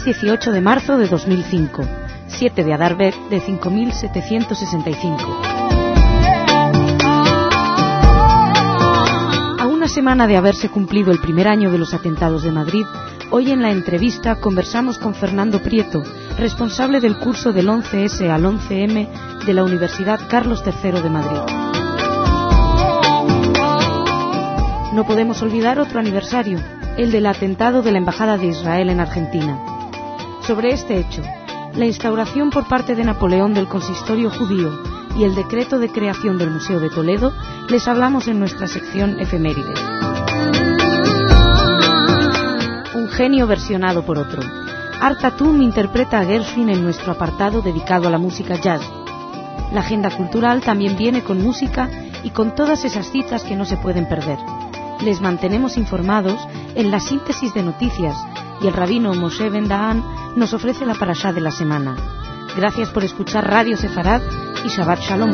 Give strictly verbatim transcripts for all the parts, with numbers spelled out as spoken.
dieciocho de marzo de dos mil cinco, siete de Adar Bet de cinco mil setecientos sesenta y cinco. A una semana de haberse cumplido el primer año de los atentados de Madrid, hoy en la entrevista conversamos con Fernando Prieto, responsable del curso del once ese al once eme de la Universidad Carlos tercero de Madrid. No podemos olvidar otro aniversario, el del atentado de la Embajada de Israel en Argentina. Sobre este hecho, la instauración por parte de Napoleón del consistorio judío y el decreto de creación del Museo de Toledo, les hablamos en nuestra sección Efemérides. Un genio versionado por otro. Art Tatum interpreta a Gershwin en nuestro apartado dedicado a la música jazz. La agenda cultural también viene con música y con todas esas citas que no se pueden perder. Les mantenemos informados en la síntesis de noticias y el rabino Moshe Ben Dahan nos ofrece la parashá de la semana. Gracias por escuchar Radio Sefarad y Shabbat Shalom.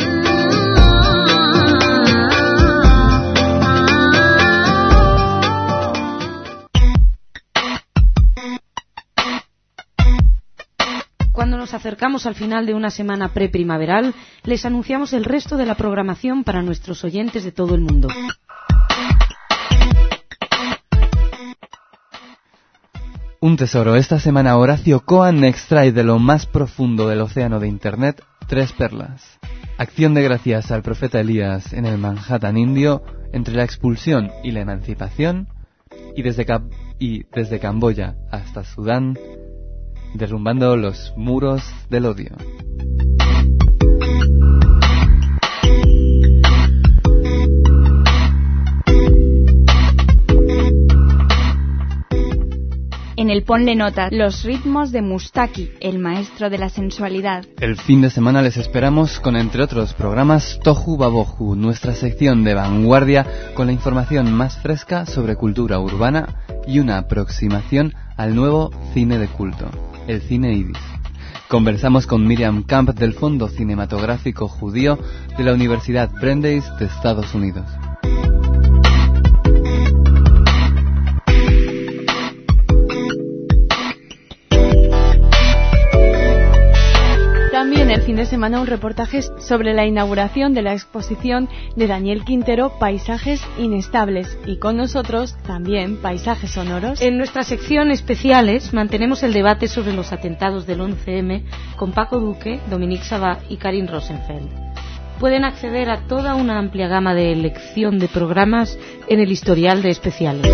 Cuando nos acercamos al final de una semana preprimaveral, les anunciamos el resto de la programación para nuestros oyentes de todo el mundo. Un tesoro. Esta semana Horacio Cohen extrae de lo más profundo del océano de Internet tres perlas. Acción de gracias al profeta Elías en el Manhattan indio entre la expulsión y la emancipación, y desde, Cap- y desde Camboya hasta Sudán, derrumbando los muros del odio. En el Ponle Nota, los ritmos de Mustaki, el maestro de la sensualidad. El fin de semana les esperamos con, entre otros programas, Tohu Babohu, nuestra sección de vanguardia con la información más fresca sobre cultura urbana y una aproximación al nuevo cine de culto, el cine Ibis. Conversamos con Miriam Camp del Fondo Cinematográfico Judío de la Universidad Brandeis de Estados Unidos. También el fin de semana un reportaje sobre la inauguración de la exposición de Daniel Quintero, Paisajes Inestables, y con nosotros también Paisajes Sonoros. En nuestra sección Especiales mantenemos el debate sobre los atentados del once eme con Paco Duque, Dominique Sabá y Karin Rosenfeld. Pueden acceder a toda una amplia gama de elección de programas en el historial de Especiales.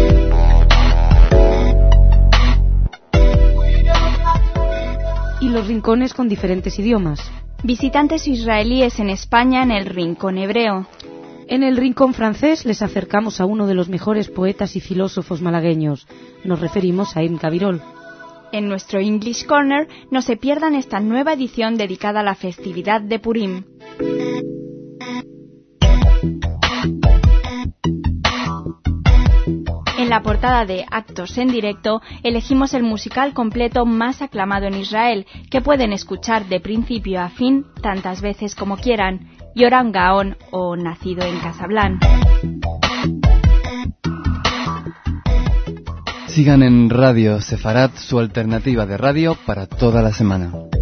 Y los rincones con diferentes idiomas. Visitantes israelíes en España en el Rincón Hebreo. En el Rincón Francés les acercamos a uno de los mejores poetas y filósofos malagueños. Nos referimos a Ibn Cabirol. En nuestro English Corner no se pierdan esta nueva edición dedicada a la festividad de Purim. En la portada de Actos en Directo elegimos el musical completo más aclamado en Israel, que pueden escuchar de principio a fin tantas veces como quieran, Yoram Gaon o Nacido en Casablanca. Sigan en Radio Sefarad, su alternativa de radio para toda la semana.